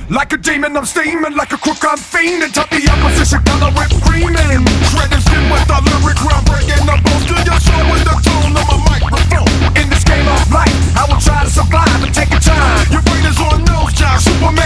Like a demon, I'm steaming. Like a crook, I'm fiending. Top the opposition, color whip creaming. Shredding skin with the lyric, groundbreaking. The bones to your soul with the tone of my microphone. In this game of life, I will try to survive and take your time. Your brain is on nose job, Superman.